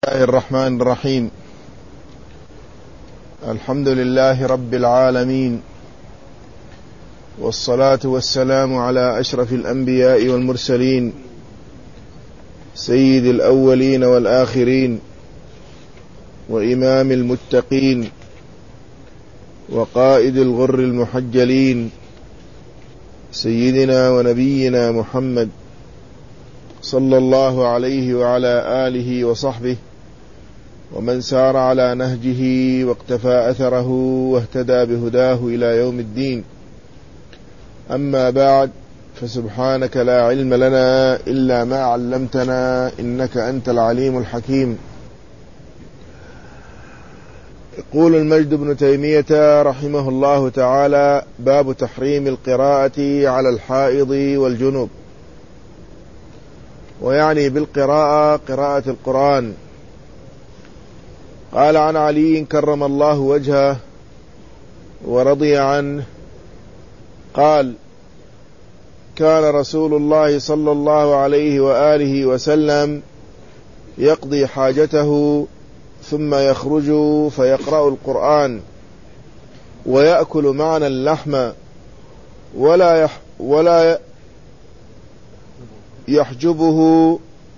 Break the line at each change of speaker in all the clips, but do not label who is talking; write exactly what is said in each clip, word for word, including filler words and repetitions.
الله الرحمن الرحيم. الحمد لله رب العالمين، والصلاة والسلام على أشرف الأنبياء والمرسلين، سيد الأولين والآخرين، وإمام المتقين، وقائد الغر المحجلين، سيدنا ونبينا محمد صلى الله عليه وعلى آله وصحبه ومن سار على نهجه واقتفى أثره واهتدى بهداه إلى يوم الدين. أما بعد، فسبحانك لا علم لنا إلا ما علمتنا إنك أنت العليم الحكيم. يقول المجد بن تيمية رحمه الله تعالى: باب تحريم القراءة على الحائض والجنوب. ويعني بالقراءة قراءة القرآن. قال عن علي كرم الله وجهه ورضي عنه قال: كان رسول الله صلى الله عليه وآله وسلم يقضي حاجته ثم يخرج فيقرأ القرآن ويأكل معنا اللحم ولا يح ولا يحجبه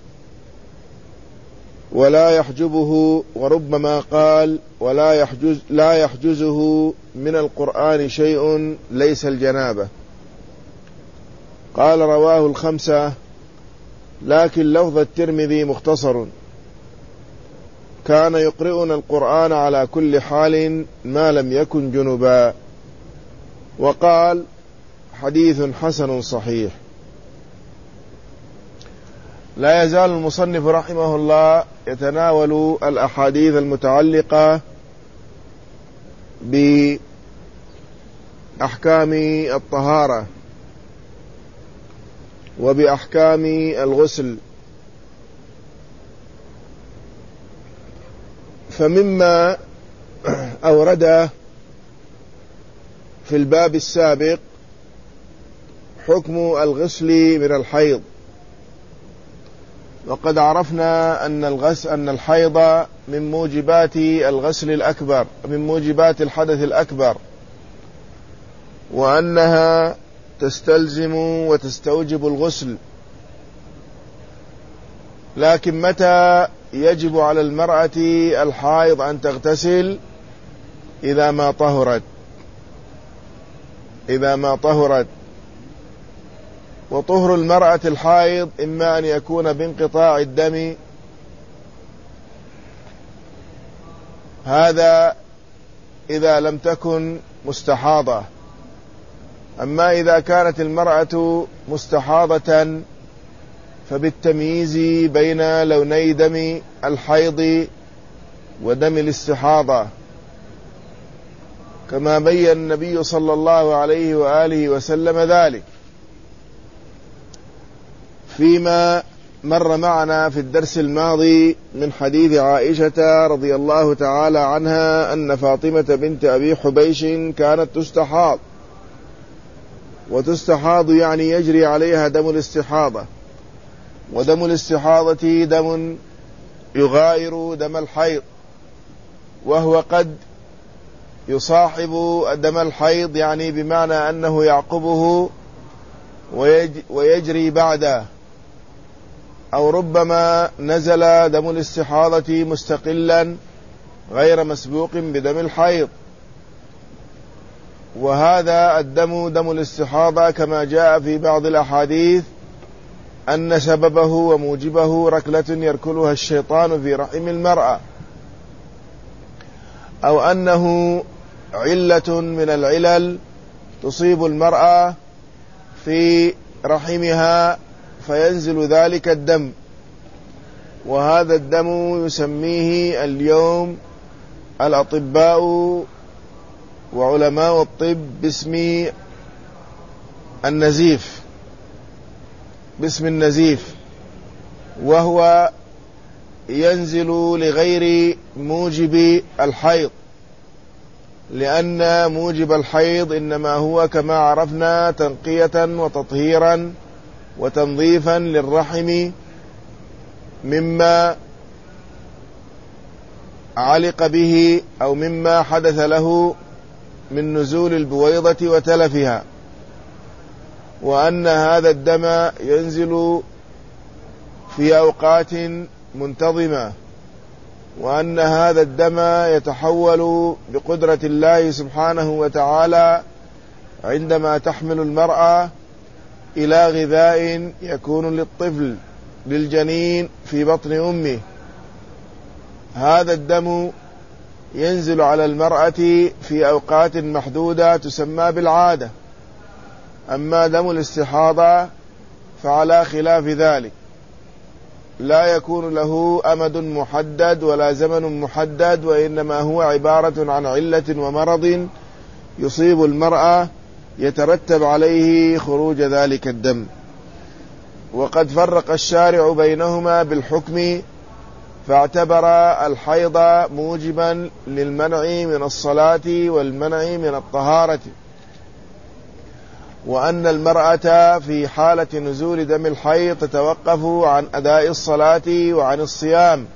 ولا يحجبه وربما قال: ولا يحجز لا يحجزه من القرآن شيء ليس الجنابة. قال: رواه الخمسة، لكن لفظ الترمذي مختصر: كان يقرئنا القرآن على كل حال ما لم يكن جنبا. وقال: حديث حسن صحيح. لا يزال المصنف رحمه الله يتناول الأحاديث المتعلقة بأحكام الطهارة وبأحكام الغسل. فمما أورده في الباب السابق حكم الغسل من الحيض. وقد عرفنا أن الغسل أن الحيض من موجبات الغسل الأكبر، من موجبات الحدث الأكبر، وأنها تستلزم وتستوجب الغسل. لكن متى يجب على المرأة الحائض أن تغتسل؟ إذا ما طهرت إذا ما طهرت وطهر المرأة الحائض إما أن يكون بانقطاع الدم، هذا إذا لم تكن مستحاضة. أما إذا كانت المرأة مستحاضة فبالتمييز بين لوني دم الحيض ودم الاستحاضة، كما بين النبي صلى الله عليه وآله وسلم ذلك فيما مر معنا في الدرس الماضي من حديث عائشة رضي الله تعالى عنها أن فاطمة بنت أبي حبيش كانت تستحاض، وتستحاض يعني يجري عليها دم الاستحاضة، ودم الاستحاضة دم يغاير دم الحيض، وهو قد يصاحب دم الحيض، يعني بمعنى أنه يعقبه ويجري بعده، أو ربما نزل دم الاستحاضة مستقلا غير مسبوق بدم الحيض. وهذا الدم دم الاستحاضة كما جاء في بعض الأحاديث أن سببه وموجبه ركلة يركلها الشيطان في رحم المرأة، أو أنه علة من العلل تصيب المرأة في رحمها فينزل ذلك الدم. وهذا الدم يسميه اليوم الأطباء وعلماء الطب باسم النزيف باسم النزيف وهو ينزل لغير موجب الحيض، لأن موجب الحيض إنما هو كما عرفنا تنقية وتطهيرا وتنظيفا للرحم مما علق به أو مما حدث له من نزول البويضة وتلفها، وأن هذا الدم ينزل في أوقات منتظمة، وأن هذا الدم يتحول بقدرة الله سبحانه وتعالى عندما تحمل المرأة إلى غذاء يكون للطفل للجنين في بطن أمه. هذا الدم ينزل على المرأة في أوقات محدودة تسمى بالعادة. أما دم الاستحاضة فعلى خلاف ذلك، لا يكون له أمد محدد ولا زمن محدد، وإنما هو عبارة عن علة ومرض يصيب المرأة يترتب عليه خروج ذلك الدم. وقد فرق الشارع بينهما بالحكم، فاعتبر الحيض موجبا للمنع من الصلاة والمنع من الطهارة، وأن المرأة في حالة نزول دم الحيض تتوقف عن أداء الصلاة وعن الصيام،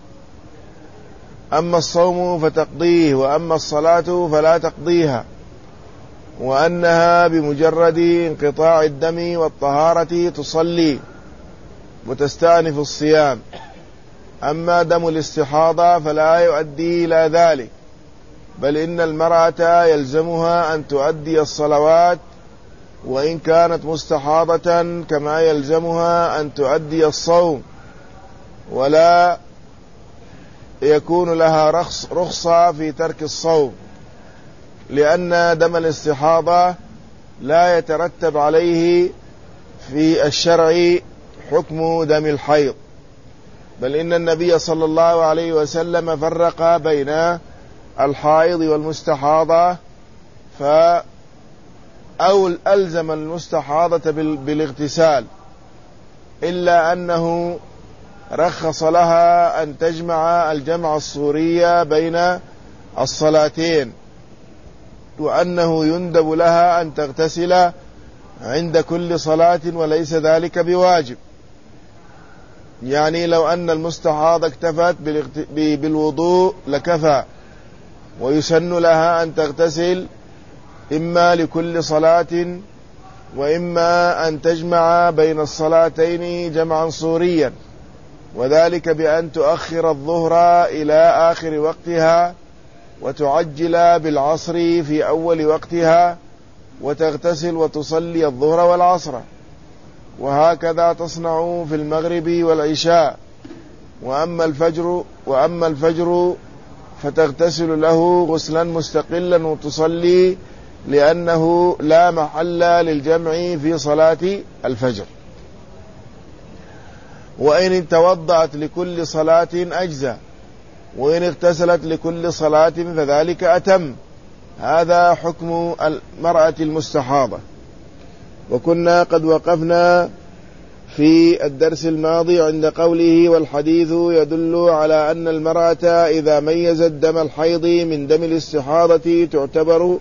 أما الصوم فتقضيه وأما الصلاة فلا تقضيها، وأنها بمجرد انقطاع الدم والطهارة تصلي وتستأنف الصيام. أما دم الاستحاضة فلا يؤدي إلى ذلك، بل إن المرأة يلزمها أن تؤدي الصلوات وإن كانت مستحاضة، كما يلزمها أن تؤدي الصوم، ولا يكون لها رخصة في ترك الصوم، لأن دم الاستحاضة لا يترتب عليه في الشرع حكم دم الحيض، بل إن النبي صلى الله عليه وسلم فرق بين الحائض والمستحاضة، فأول ألزم المستحاضة بالاغتسال، إلا أنه رخص لها أن تجمع الجمع الصوري بين الصلاتين، وأنه يندب لها أن تغتسل عند كل صلاة وليس ذلك بواجب. يعني لو أن المستحاضة اكتفت بالوضوء لكفى، ويسن لها أن تغتسل إما لكل صلاة وإما أن تجمع بين الصلاتين جمعا صوريا، وذلك بأن تؤخر الظهر إلى آخر وقتها وتعجل بالعصر في أول وقتها وتغتسل وتصلي الظهر والعصر، وهكذا تصنع في المغرب والعشاء. وأما الفجر وأما الفجر فتغتسل له غسلا مستقلا وتصلي، لأنه لا محل للجمع في صلاة الفجر. وإن توضأت لكل صلاة أجزى، وإن اغتسلت لكل صلاة فذلك أتم. هذا حكم المرأة المستحاضة. وكنا قد وقفنا في الدرس الماضي عند قوله: والحديث يدل على أن المرأة إذا ميزت دم الحيض من دم الاستحاضة تعتبر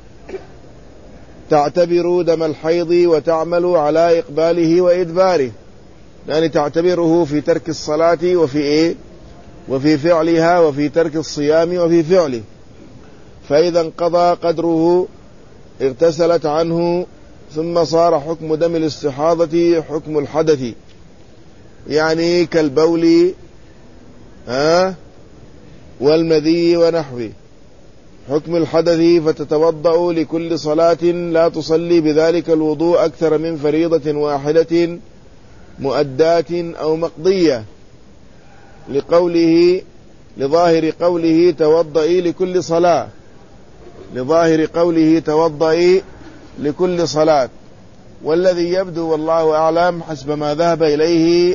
تعتبر دم الحيض وتعمل على إقباله وإدباره، يعني تعتبره في ترك الصلاة وفي إيه؟ وفي فعلها، وفي ترك الصيام وفي فعله. فإذا انقضى قدره اغتسلت عنه، ثم صار حكم دم الاستحاضة حكم الحدث، يعني كالبول ها والمذي ونحوه حكم الحدث، فتتوضأ لكل صلاة لا تصلي بذلك الوضوء أكثر من فريضة واحدة مؤداة أو مقضية، لقوله لظاهر قوله توضئي لكل صلاة لظاهر قوله توضئي لكل صلاة. والذي يبدو والله أعلم حسب ما ذهب إليه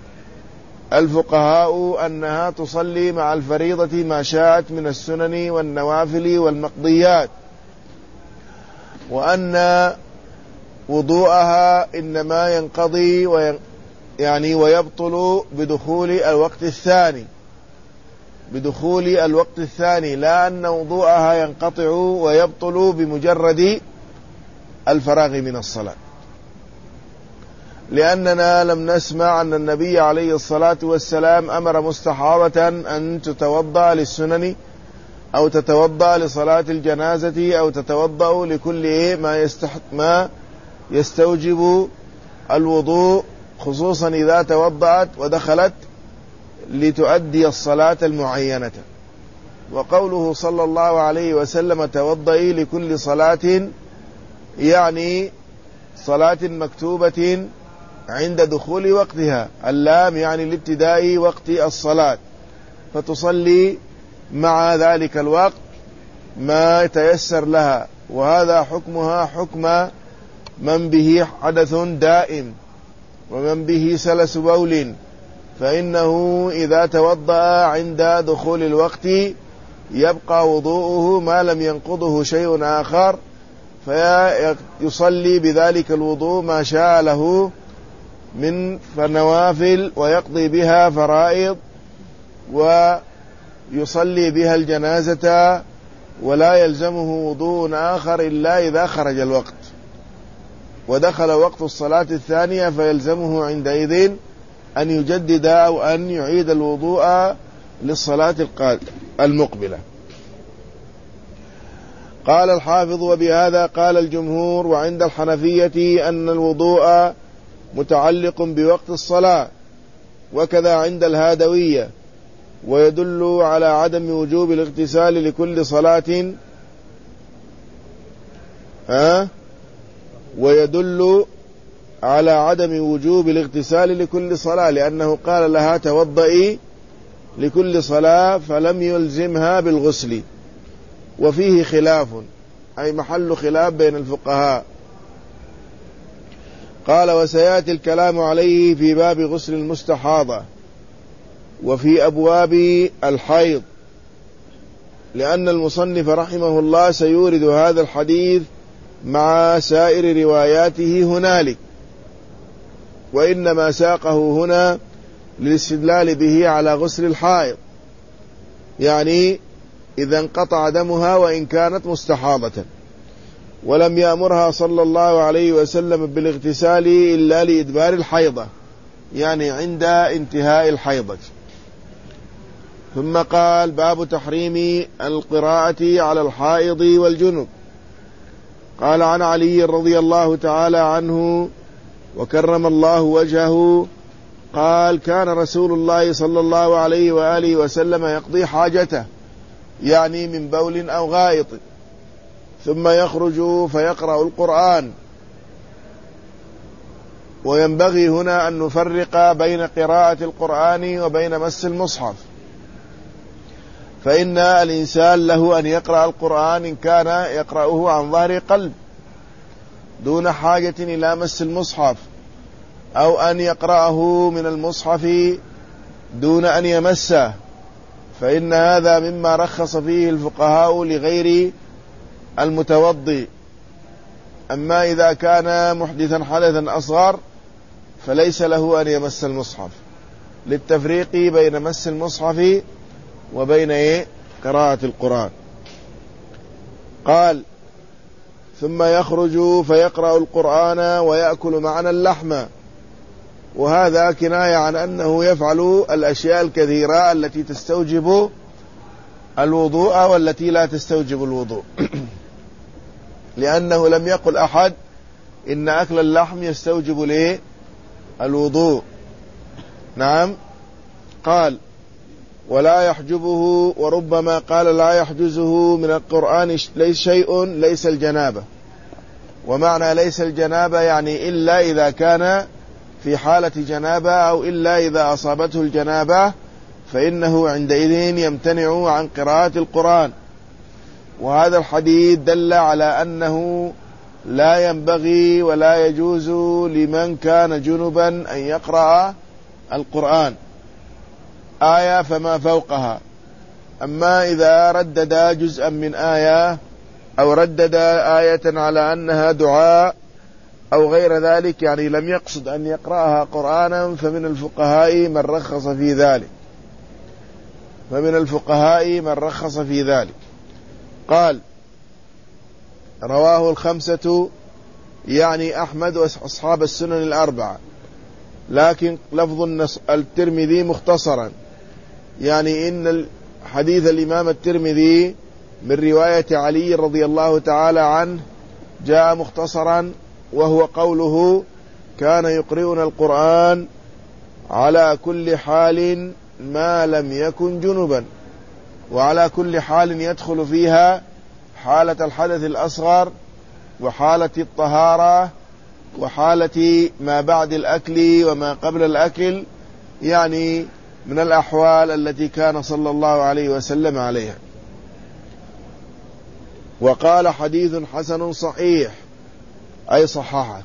الفقهاء أنها تصلي مع الفريضة ما شاءت من السنن والنوافل والمقضيات، وأن وضوءها إنما ينقضي وين يعني ويبطل بدخول الوقت الثاني بدخول الوقت الثاني لا أن وضوءها ينقطع ويبطل بمجرد الفراغ من الصلاة. لأننا لم نسمع أن النبي عليه الصلاة والسلام أمر مستحاضة أن تتوضأ للسنن أو تتوضأ لصلاة الجنازة أو تتوضأ لكل ما يستحق ما يستوجب الوضوء، خصوصا إذا توضأت ودخلت لتؤدي الصلاة المعينة. وقوله صلى الله عليه وسلم توضئي لكل صلاة يعني صلاة مكتوبة عند دخول وقتها، اللام يعني لابتداء وقت الصلاة، فتصلي مع ذلك الوقت ما تيسر لها. وهذا حكمها حكم من به حدث دائم ومن به سلس بول، فإنه إذا توضأ عند دخول الوقت يبقى وضوءه ما لم ينقضه شيء آخر، فيصلي بذلك الوضوء ما شاء له من فنوافل ويقضي بها فرائض ويصلي بها الجنازة، ولا يلزمه وضوء آخر إلا إذا خرج الوقت ودخل وقت الصلاة الثانية، فيلزمه عندئذ أن يجدد أو أن يعيد الوضوء للصلاة المقبلة. قال الحافظ: وبهذا قال الجمهور، وعند الحنفية أن الوضوء متعلق بوقت الصلاة، وكذا عند الهادوية، ويدل على عدم وجوب الاغتسال لكل صلاة ها ويدل على عدم وجوب الاغتسال لكل صلاة، لأنه قال لها توضئي لكل صلاة فلم يلزمها بالغسل. وفيه خلاف، أي محل خلاف بين الفقهاء. قال: وسيأتي الكلام عليه في باب غسل المستحاضة وفي أبواب الحيض، لأن المصنف رحمه الله سيورد هذا الحديث مع سائر رواياته هنالك، وإنما ساقه هنا للاستدلال به على غسل الحائض، يعني إذا انقطع دمها وإن كانت مستحاضة، ولم يأمرها صلى الله عليه وسلم بالاغتسال إلا لإدبار الحيضة، يعني عند انتهاء الحيضة. ثم قال: باب تحريم القراءة على الحائض والجنب. قال: عن علي رضي الله تعالى عنه وكرم الله وجهه قال: كان رسول الله صلى الله عليه وآله وسلم يقضي حاجته، يعني من بول أو غائط، ثم يخرج فيقرأ القرآن. وينبغي هنا أن نفرق بين قراءة القرآن وبين مس المصحف، فإن الإنسان له أن يقرأ القرآن إن كان يقرأه عن ظهر قلب دون حاجة إلى مس المصحف، أو أن يقرأه من المصحف دون أن يمسه، فإن هذا مما رخص فيه الفقهاء لغير المتوضي. أما إذا كان محدثا حدثا أصغر فليس له أن يمس المصحف، للتفريق بين مس المصحف وبين إيه؟ قراءة القرآن. قال: ثم يخرج فيقرأ القرآن ويأكل معنا اللحم. وهذا كناية عن أنه يفعل الأشياء الكثيرة التي تستوجب الوضوء والتي لا تستوجب الوضوء لأنه لم يقل أحد إن أكل اللحم يستوجب ليه الوضوء. نعم. قال: ولا يحجبه، وربما قال لا يحجزه من القرآن ليس شيء ليس الجنابة. ومعنى ليس الجنابة يعني إلا إذا كان في حالة جنابة، أو إلا إذا أصابته الجنابة، فإنه عندئذ يمتنع عن قراءة القرآن. وهذا الحديث دل على أنه لا ينبغي ولا يجوز لمن كان جنبا أن يقرأ القرآن آية فما فوقها. أما إذا ردد جزءا من آية أو ردد آية على أنها دعاء أو غير ذلك، يعني لم يقصد أن يقرأها قرآنا، فمن الفقهاء من رخص في ذلك فمن الفقهاء من رخص في ذلك. قال: رواه الخمسة، يعني أحمد وأصحاب السنن الأربعة، لكن لفظ الترمذي مختصرا، يعني إن حديث الإمام الترمذي من رواية علي رضي الله تعالى عنه جاء مختصرا، وهو قوله: كان يقرئنا القرآن على كل حال ما لم يكن جنبا. وعلى كل حال يدخل فيها حالة الحدث الأصغر، وحالة الطهارة، وحالة ما بعد الأكل وما قبل الأكل، يعني من الأحوال التي كان صلى الله عليه وسلم عليها. وقال: حديث حسن صحيح، أي صححه.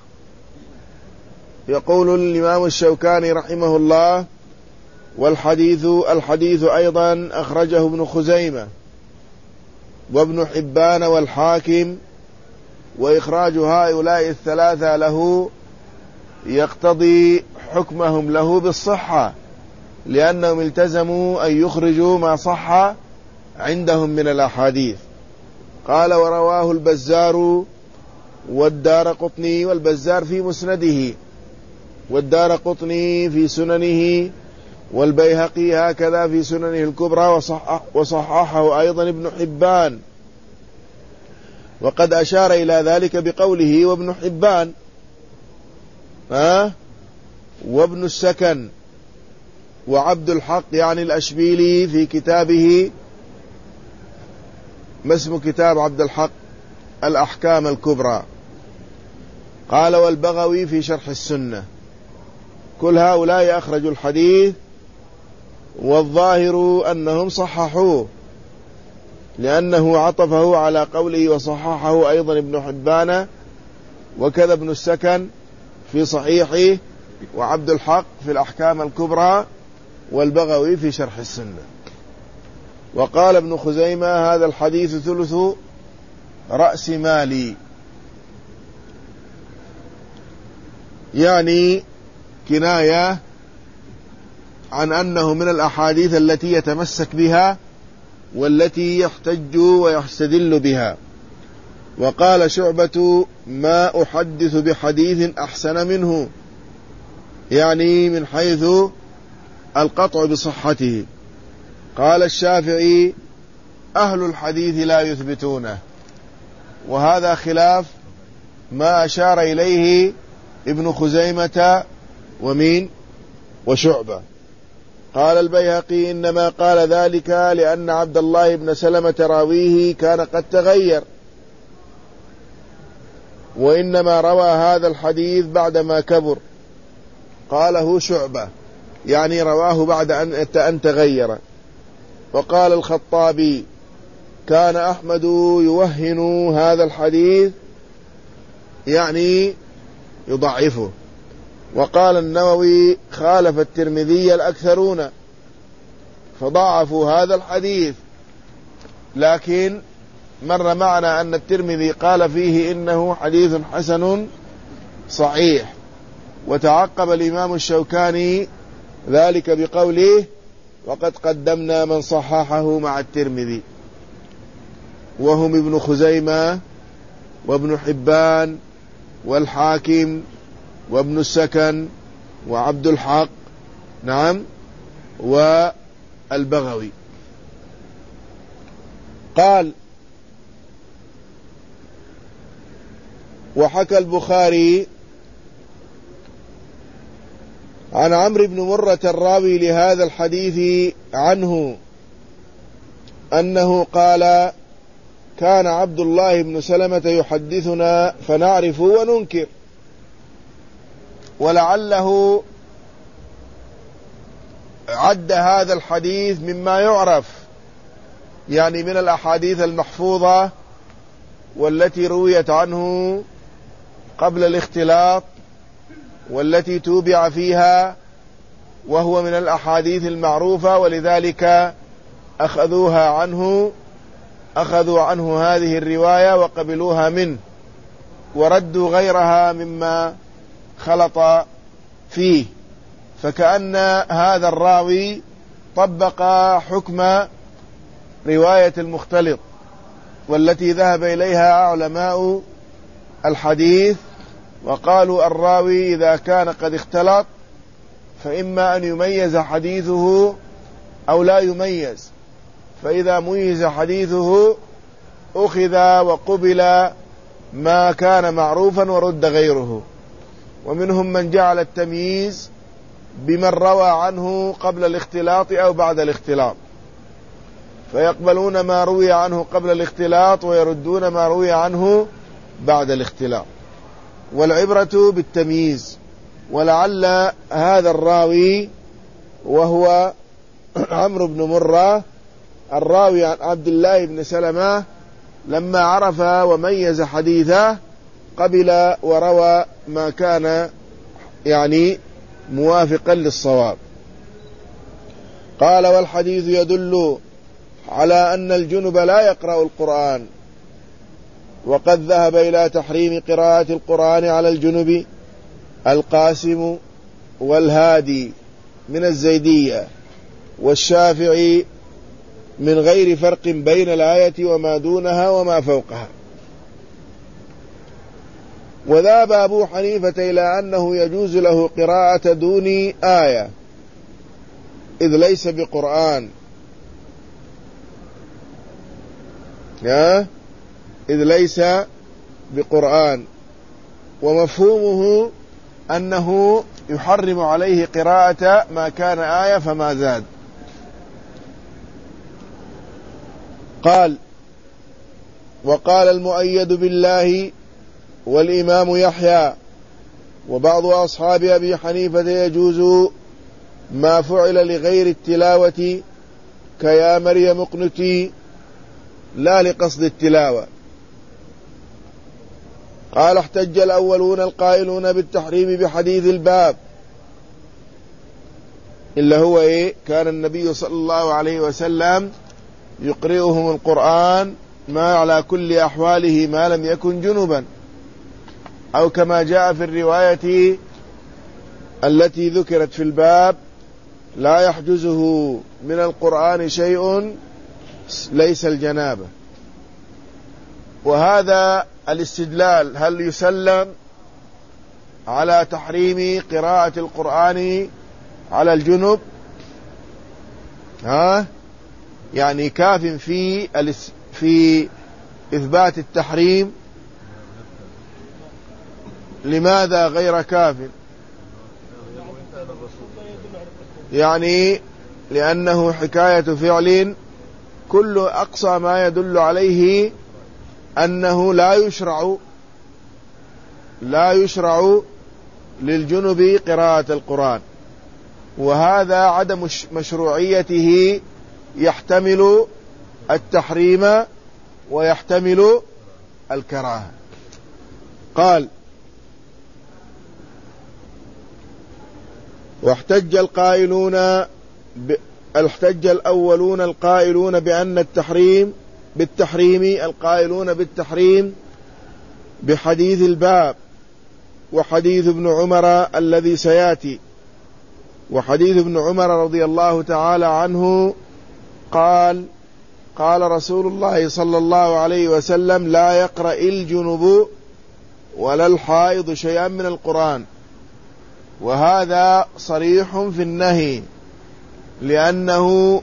يقول الإمام الشوكاني رحمه الله: والحديث الحديث أيضا أخرجه ابن خزيمة وابن حبان والحاكم، وإخراج هؤلاء الثلاثة له يقتضي حكمهم له بالصحة، لأنهم التزموا أن يخرجوا ما صح عندهم من الأحاديث. قال: ورواه البزار والدارقطني، والبزار في مسنده، والدارقطني في سننه، والبيهقي هكذا في سننه الكبرى، وصحح وصححه أيضا ابن حبان. وقد أشار إلى ذلك بقوله: وابن حبان ها وابن السكن وعبد الحق، يعني الأشبيلي في كتابه، ما اسم كتاب عبد الحق؟ الأحكام الكبرى. قال: والبغوي في شرح السنة. كل هؤلاء أخرجوا الحديث، والظاهر أنهم صححوه، لأنه عطفه على قوله وصححه أيضا ابن حبان، وكذا ابن السكن في صحيحه، وعبد الحق في الأحكام الكبرى، والبغوي في شرح السنة. وقال ابن خزيمة: هذا الحديث ثلث رأس مالي، يعني كناية عن أنه من الأحاديث التي يتمسك بها والتي يحتج ويستدل بها. وقال شعبة: ما أحدث بحديث أحسن منه، يعني من حيث القطع بصحته. قال الشافعي: أهل الحديث لا يثبتونه. وهذا خلاف ما أشار إليه ابن خزيمة ومين وشعبة. قال البيهقي: إنما قال ذلك لأن عبد الله بن سلمة راويه كان قد تغير، وإنما روى هذا الحديث بعدما كبر. قاله شعبة، يعني رواه بعد أن تغير. وقال الخطابي: كان أحمد يوهن هذا الحديث، يعني يضعفه. وقال النووي: خالف الترمذي الأكثرون فضعفوا هذا الحديث. لكن مر معنا أن الترمذي قال فيه إنه حديث حسن صحيح. وتعقب الإمام الشوكاني ذلك بقوله: وقد قدمنا من صححه مع الترمذي، وهم ابن خزيمة وابن حبان والحاكم وابن السكن وعبد الحق، نعم، والبغوي. قال: وحكى البخاري عن عمرو بن مرة الراوي لهذا الحديث عنه أنه قال: كان عبد الله بن سلمة يحدثنا فنعرف وننكر. ولعله عد هذا الحديث مما يعرف، يعني من الأحاديث المحفوظة والتي رويت عنه قبل الاختلاط، والتي توبع فيها، وهو من الأحاديث المعروفة، ولذلك أخذوها عنه أخذوا عنه هذه الرواية وقبلوها منه، وردوا غيرها مما خلط فيه. فكأن هذا الراوي طبق حكم رواية المختلط، والتي ذهب إليها علماء الحديث، وقالوا: الراوي إذا كان قد اختلط فإما أن يميز حديثه أو لا يميز، فإذا ميز حديثه أخذ وقبل ما كان معروفا ورد غيره. ومنهم من جعل التمييز بمن روى عنه قبل الاختلاط أو بعد الاختلاط، فيقبلون ما روي عنه قبل الاختلاط ويردون ما روي عنه بعد الاختلاط، والعبرة بالتمييز. ولعل هذا الراوي وهو عمرو بن مرة الراوي عن عبد الله بن سلمة لما عرف وميز حديثه قبل وروى ما كان يعني موافقا للصواب. قال: والحديث يدل على أن الجنب لا يقرأ القرآن، وقد ذهب إلى تحريم قراءة القرآن على الجنب القاسم والهادي من الزيدية والشافعي من غير فرق بين الآية وما دونها وما فوقها. وذهب أبو حنيفة إلى أنه يجوز له قراءة دون آية إذ ليس بقرآن، إذ ليس بقرآن، ومفهومه أنه يحرم عليه قراءة ما كان آية فما زاد. قال: وقال المؤيد بالله والإمام يحيى وبعض أصحاب أبي حنيفة يجوز ما فعل لغير التلاوة كيا مريم اقنتي لا لقصد التلاوة. قال: احتج الأولون القائلون بالتحريم بحديث الباب، إلا هو إيه؟ كان النبي صلى الله عليه وسلم يقرئهم القرآن ما على كل أحواله ما لم يكن جنبا، أو كما جاء في الرواية التي ذكرت في الباب: لا يحجزه من القرآن شيء ليس الجنابة. وهذا الاستدلال هل يسلم على تحريم قراءة القرآن على الجنب؟ ها يعني كاف في في إثبات التحريم؟ لماذا غير كاف؟ يعني لأنه حكاية فعل كل أقصى ما يدل عليه أنه لا يشرع لا يشرع للجنب قراءة القرآن، وهذا عدم مشروعيته يحتمل التحريم ويحتمل الكراهة. قال: واحتج القائلون ب... احتج الأولون القائلون بأن التحريم بالتحريم القائلون بالتحريم بحديث الباب وحديث ابن عمر الذي سياتي. وحديث ابن عمر رضي الله تعالى عنه قال: قال رسول الله صلى الله عليه وسلم: لا يقرأ الجنب ولا الحائض شيئا من القرآن. وهذا صريح في النهي، لأنه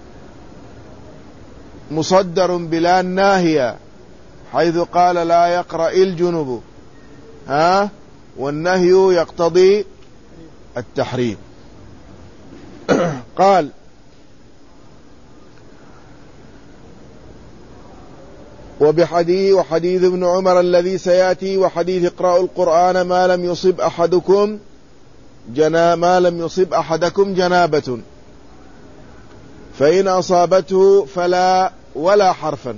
مصدر بلا الناهية، حيث قال: لا يقرأ الجنب، ها والنهي يقتضي التحريم. قال: وبحديث وحديث ابن عمر الذي سيأتي وحديث اقرأوا القرآن ما لم يصب أحدكم جنا ما لم يصب أحدكم جنابة، فإن أصابته فلا ولا حرفا.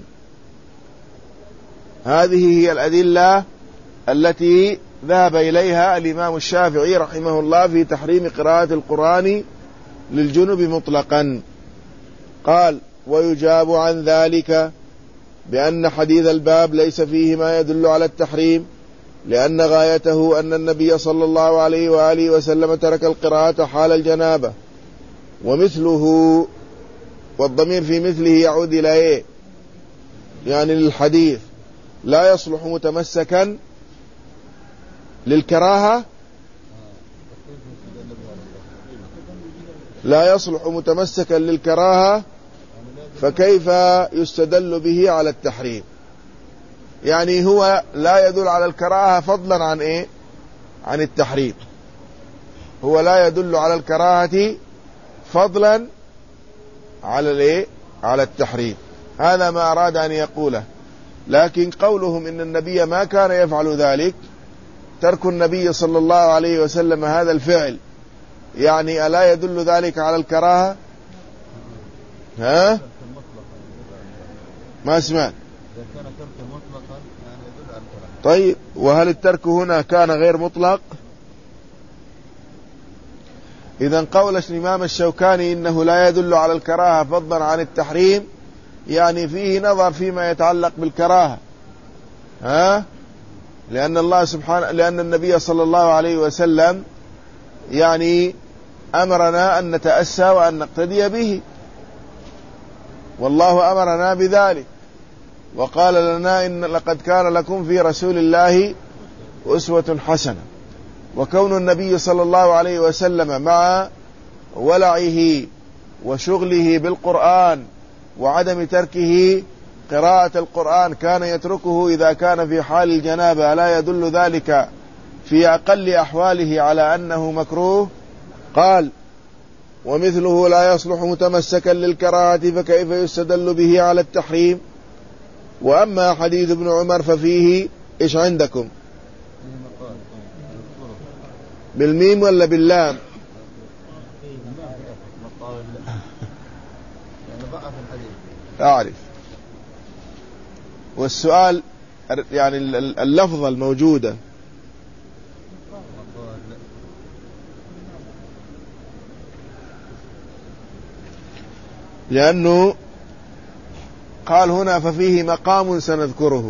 هذه هي الأدلة التي ذهب إليها الإمام الشافعي رحمه الله في تحريم قراءة القرآن للجنب مطلقا. قال: ويجاب عن ذلك بأن حديث الباب ليس فيه ما يدل على التحريم، لأن غايته أن النبي صلى الله عليه وآله وسلم ترك القراءة حال الجنابة، ومثله، والضمير في مثله يعود إلى إيه؟ يعني للحديث لا يصلح متمسكا للكراهة لا يصلح متمسكا للكراهة فكيف يستدل به على التحريم؟ يعني هو لا يدل على الكراهة فضلا عن إيه؟ عن التحريم. هو لا يدل على الكراهة فضلا على الإيه؟ على التحريم. هذا ما أراد أن يقوله. لكن قولهم إن النبي ما كان يفعل ذلك، ترك النبي صلى الله عليه وسلم هذا الفعل، يعني ألا يدل ذلك على الكراهة؟ ها؟ ما سمعت. طيب، وهل الترك هنا كان غير مطلق؟ إذن قول الإمام الشوكاني إنه لا يدل على الكراهة فضلا عن التحريم، يعني فيه نظر فيما يتعلق بالكراهة. ها؟ لأن الله سبحانه لأن النبي صلى الله عليه وسلم يعني أمرنا أن نتأسى وأن نقتدي به، والله أمرنا بذلك وقال لنا إن لقد كان لكم في رسول الله أسوة حسنة. وكون النبي صلى الله عليه وسلم مع ولعه وشغله بالقرآن وعدم تركه قراءة القرآن كان يتركه إذا كان في حال الجنابة، لا يدل ذلك في أقل أحواله على أنه مكروه؟ قال: ومثله لا يصلح متمسكا للكراهة فكيف يستدل به على التحريم؟ وأما حديث ابن عمر ففيه إيش عندكم؟ بالميم ولا باللام؟ أعرف. والسؤال يعني اللفظة الموجودة لأنه قال هنا ففيه مقام سنذكره،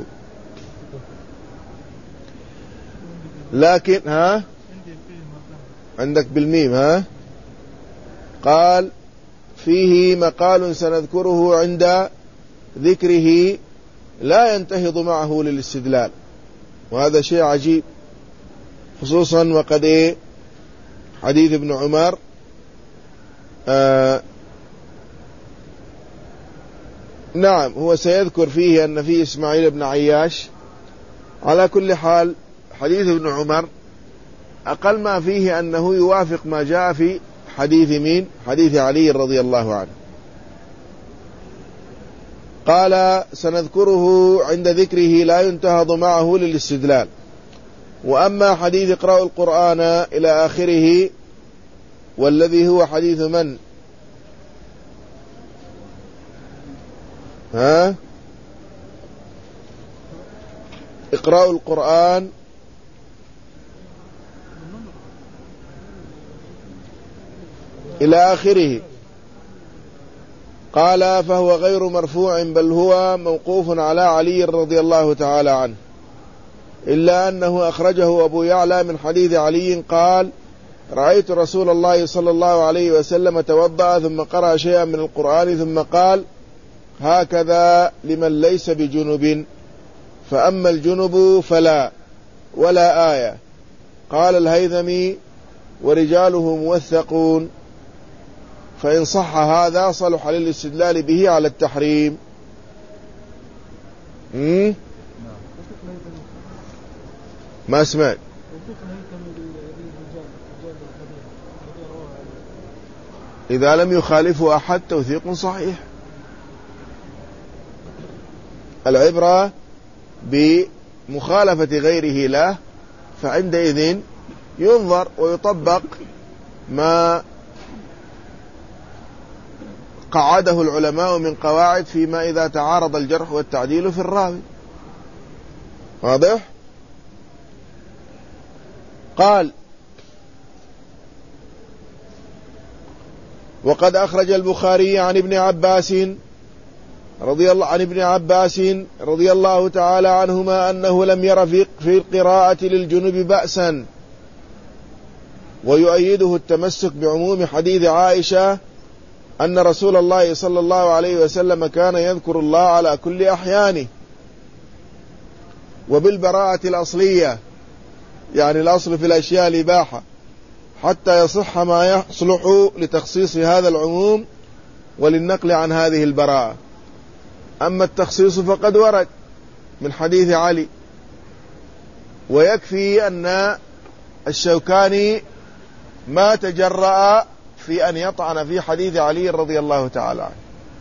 لكن ها عندك بالميم ها قال فيه مقال سنذكره عند ذكره لا ينتهض معه للاستدلال، وهذا شيء عجيب، خصوصا وقد إيه حديث ابن عمر آه نعم هو سيذكر فيه أن فيه إسماعيل بن عياش. على كل حال حديث ابن عمر أقل ما فيه أنه يوافق ما جاء في حديث مين؟ حديث علي رضي الله عنه. قال سنذكره عند ذكره لا ينتهض معه للاستدلال. وأما حديث اقرأوا القرآن إلى آخره، والذي هو حديث من؟ ها؟ اقرأوا القرآن إلى آخره. قال فهو غير مرفوع بل هو موقوف على علي رضي الله تعالى عنه، إلا أنه أخرجه أبو يعلى من حديث علي قال رأيت رسول الله صلى الله عليه وسلم توضأ ثم قرأ شيئا من القرآن ثم قال هكذا لمن ليس بجنب، فأما الجنب فلا ولا آية. قال الهيثمي ورجاله موثقون، فإن صح هذا صلح للاستدلال به على التحريم. مم؟ ما سمعت. إذا لم يخالفه أحد توثيق صحيح. العبرة بمخالفة غيره له، فعندئذ ينظر ويطبق ما قعده العلماء من قواعد فيما إذا تعارض الجرح والتعديل في الراوي. واضح؟ قال وقد أخرج البخاري عن ابن عباس رضي الله عن ابن عباس رضي الله تعالى عنهما أنه لم ير في في القراءة للجنب بأسا، ويؤيده التمسك بعموم حديث عائشة أن رسول الله صلى الله عليه وسلم كان يذكر الله على كل أحيانه. وبالبراءة الأصلية، يعني الأصل في الأشياء الإباحة، حتى يصح ما يصلح لتخصيص هذا العموم وللنقل عن هذه البراءة. أما التخصيص فقد ورد من حديث علي، ويكفي أن الشوكاني ما تجرأ في أن يطعن في حديث علي رضي الله تعالى عنه.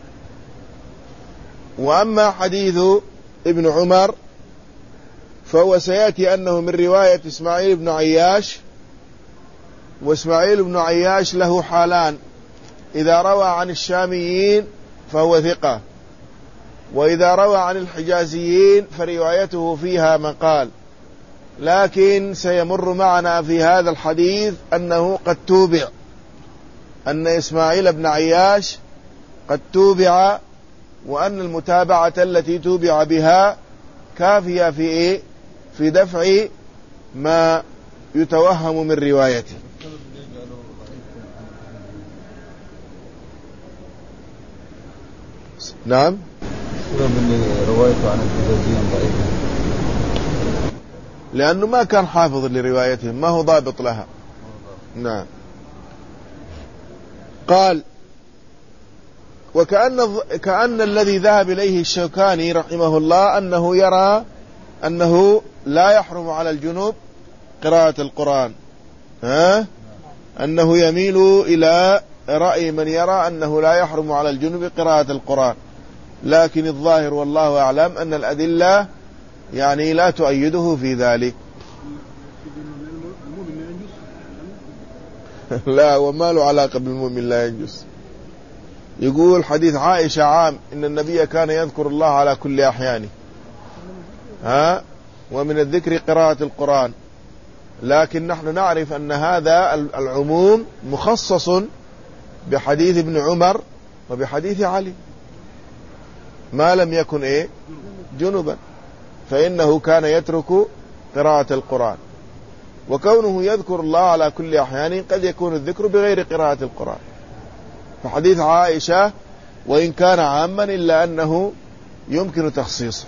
وأما حديث ابن عمر فهو سيأتي أنه من رواية إسماعيل بن عياش، وإسماعيل بن عياش له حالان: إذا روى عن الشاميين فهو ثقة، وإذا روى عن الحجازيين فروايته فيها مقال. لكن سيمر معنا في هذا الحديث أنه قد توبع، أن إسماعيل بن عياش قد توبع، وأن المتابعة التي توبع بها كافية في إيه؟ في دفع ما يتوهم من روايته. نعم،
من روايته عن الحجازيين ضعيفة،
لأنه ما كان حافظ لروايتهم، ما هو ضابط لها. نعم. قال: وكأن كأن الذي ذهب إليه الشوكاني رحمه الله أنه يرى أنه لا يحرم على الجنوب قراءة القرآن، ها؟ أنه يميل إلى رأي من يرى أنه لا يحرم على الجنوب قراءة القرآن، لكن الظاهر والله أعلم أن الأدلة يعني لا تؤيده في ذلك. لا، وما له علاقة بالمؤمن لا ينجس. يقول حديث عائشة عام: إن النبي كان يذكر الله على كل أحيانه، ها، ومن الذكر قراءة القرآن. لكن نحن نعرف أن هذا العموم مخصص بحديث ابن عمر وبحديث علي، ما لم يكن إيه جنبا، فإنه كان يترك قراءة القرآن. وكونه يذكر الله على كل أحيان قد يكون الذكر بغير قراءة القرآن. فحديث عائشة وإن كان عاما إلا أنه يمكن تخصيصه.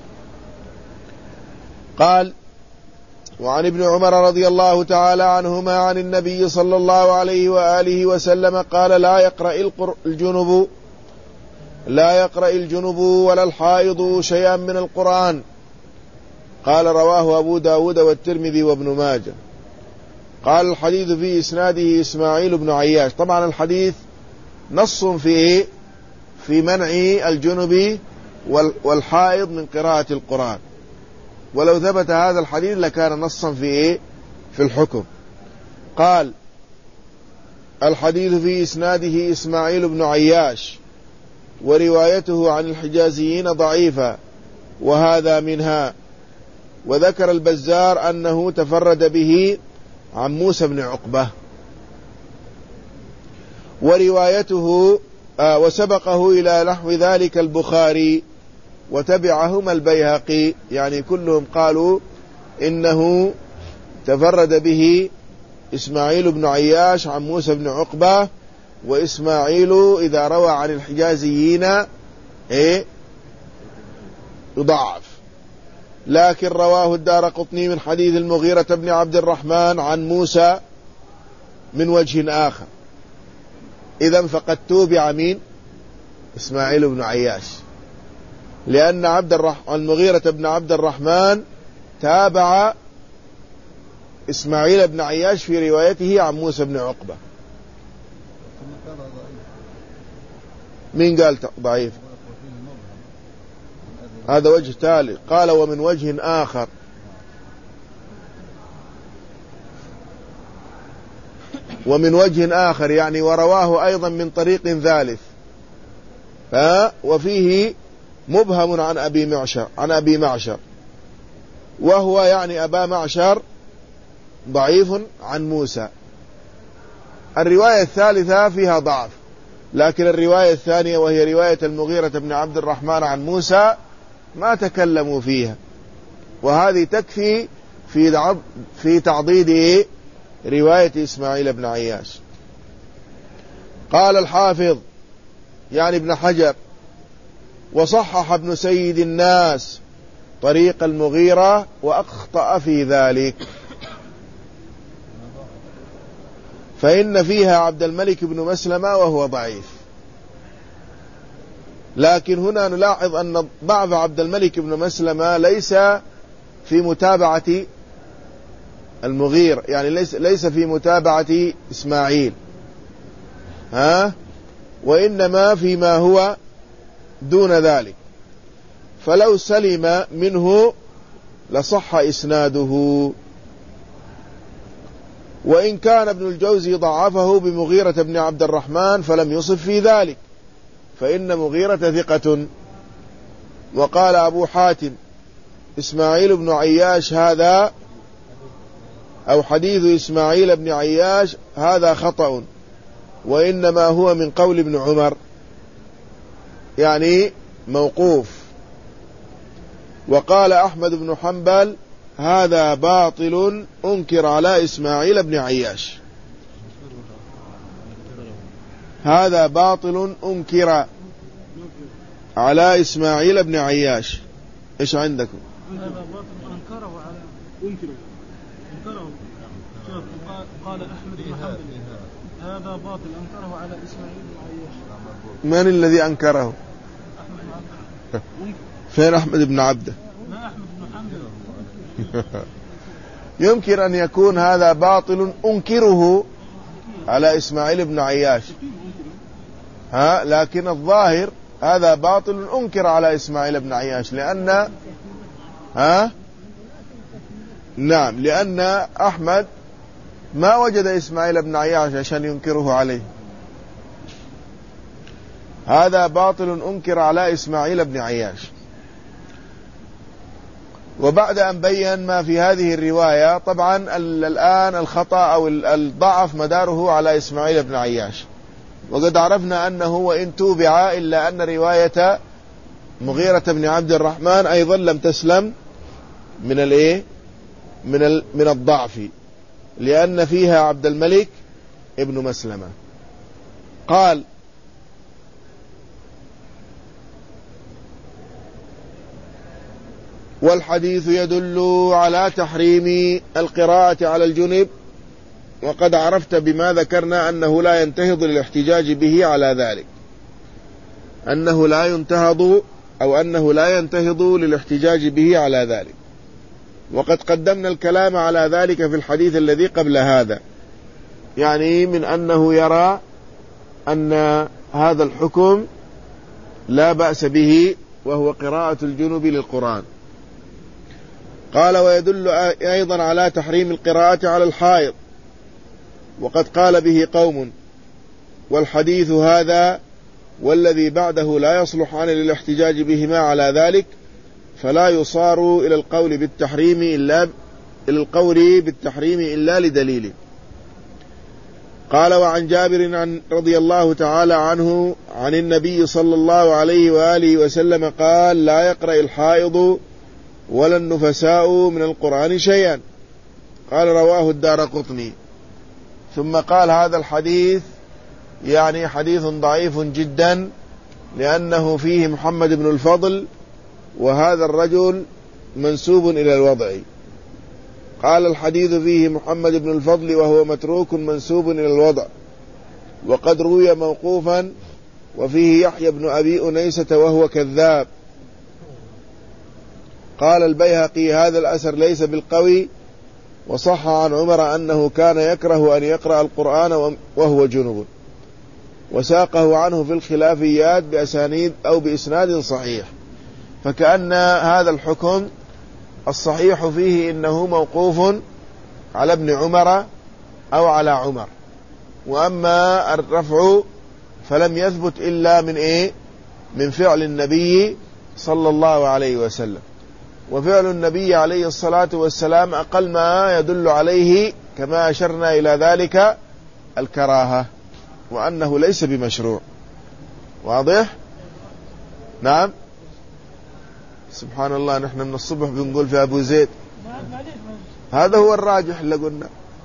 قال: وعن ابن عمر رضي الله تعالى عنهما عن النبي صلى الله عليه وآله وسلم قال: لا يقرأ الجنب لا يقرأ الجنب ولا الحائض شيئا من القرآن. قال: رواه أبو داود والترمذي وابن ماجه. قال: الحديث في إسناده إسماعيل بن عياش. طبعا الحديث نص في في منع الجنب والحائض من قراءة القرآن، ولو ثبت هذا الحديث لكان نصا في إيه؟ في الحكم. قال: الحديث في إسناده إسماعيل بن عياش، وروايته عن الحجازيين ضعيفة، وهذا منها. وذكر البزار أنه تفرد به عن موسى بن عقبة، وروايته آه وسبقه إلى نحو ذلك البخاري، وتبعهما البيهقي، يعني كلهم قالوا إنه تفرد به إسماعيل بن عياش عن موسى بن عقبة. وإسماعيل إذا روى عن الحجازيين إيه يضعف، لكن رواه الدارقطني من حديث المغيرة بن عبد الرحمن عن موسى من وجه آخر. إذن فقد توبع مين؟ إسماعيل بن عياش، لأن عبد الرحمن المغيرة بن عبد الرحمن تابع إسماعيل بن عياش في روايته عن موسى بن عقبة. مين قال ضعيف؟ هذا وجه تالي. قال: ومن وجه آخر. ومن وجه آخر يعني ورواه أيضا من طريق ثالث، ها، وفيه مبهم عن أبي معشر عن أبي معشر وهو يعني أبا معشر ضعيف عن موسى. الرواية الثالثة فيها ضعف، لكن الرواية الثانية وهي رواية المغيرة بن عبد الرحمن عن موسى ما تكلموا فيها، وهذه تكفي في في تعضيد رواية إسماعيل بن عياش. قال الحافظ يعني ابن حجر: وصحح ابن سيد الناس طريق المغيرة وأخطأ في ذلك. فإن فيها عبد الملك بن مسلمة وهو ضعيف. لكن هنا نلاحظ أن ضعف عبد الملك بن مسلمة ليس في متابعة المغير، يعني ليس ليس في متابعة إسماعيل، ها، وإنما فيما هو دون ذلك. فلو سلم منه لصح إسناده. وإن كان ابن الجوزي ضعفه بمغيرة بن عبد الرحمن فلم يصف في ذلك، فإن مغيرة ثقة. وقال أبو حاتم إسماعيل بن عياش هذا، أو حديث إسماعيل بن عياش هذا خطأ، وإنما هو من قول ابن عمر، يعني موقوف. وقال أحمد بن حنبل هذا باطل أنكر على إسماعيل بن عياش، هذا باطل أنكر على إسماعيل بن عياش. إيش عندكم؟
هذا باطل أنكره على أنكره أنكره شوف قال أحمد بن حنبل هذا باطل أنكره على إسماعيل بن عياش.
من الذي أنكره؟
أحمد بن عبده.
فين أحمد بن عبده؟
ما أحمد بن حنبل.
يمكن أن يكون هذا باطل أنكره على إسماعيل بن عياش، ها، لكن الظاهر هذا باطل أنكر على إسماعيل بن عياش، لأن ها نعم لأن أحمد ما وجد إسماعيل بن عياش عشان ينكره عليه. هذا باطل أنكر على إسماعيل بن عياش. وبعد أن بين ما في هذه الرواية، طبعا الآن الخطأ أو الضعف مداره على إسماعيل بن عياش، وقد عرفنا أنه وإن توبع إلا أن رواية مغيرة بن عبد الرحمن أيضا لم تسلم من الإيه من من الضعف، لأن فيها عبد الملك ابن مسلمة. قال والحديث يدل على تحريم القراءة على الجنب، وقد عرفت بما ذكرنا أنه لا ينتهض للاحتجاج به على ذلك، أنه لا ينتهض أو أنه لا ينتهض للاحتجاج به على ذلك. وقد قدمنا الكلام على ذلك في الحديث الذي قبل هذا، يعني من أنه يرى أن هذا الحكم لا بأس به، وهو قراءة الجنب للقرآن. قال ويدل أيضا على تحريم القراءة على الحائض، وقد قال به قوم، والحديث هذا والذي بعده لا يصلحان للاحتجاج بهما على ذلك، فلا يصار إلى القول بالتحريم إلا إلى القول بالتحريم إلا لدليل. قال وعن جابر عن رضي الله تعالى عنه عن النبي صلى الله عليه وآله وسلم قال لا يقرأ الحائض ولا النفساء من القرآن شيئا. قال رواه الدارقطني. ثم قال هذا الحديث يعني حديث ضعيف جدا، لأنه فيه محمد بن الفضل، وهذا الرجل منسوب إلى الوضع. قال الحديث فيه محمد بن الفضل وهو متروك منسوب إلى الوضع، وقد روي موقوفا، وفيه يحيى بن أبي أنيسة وهو كذاب. قال البيهقي هذا الأثر ليس بالقوي، وصح عن عمر أنه كان يكره أن يقرأ القرآن وهو جنب، وساقه عنه في الخلافيات بأسانيد أو بإسناد صحيح. فكأن هذا الحكم الصحيح فيه إنه موقوف على ابن عمر أو على عمر، وأما الرفع فلم يثبت إلا من إيه من فعل النبي صلى الله عليه وسلم. وفعل النبي عليه الصلاة والسلام أقل ما يدل عليه كما أشرنا إلى ذلك الكراهة، وأنه ليس بمشروع. واضح؟ نعم. سبحان الله، نحن من الصبح بنقول في أبو زيد، هذا هو الراجح اللي قلنا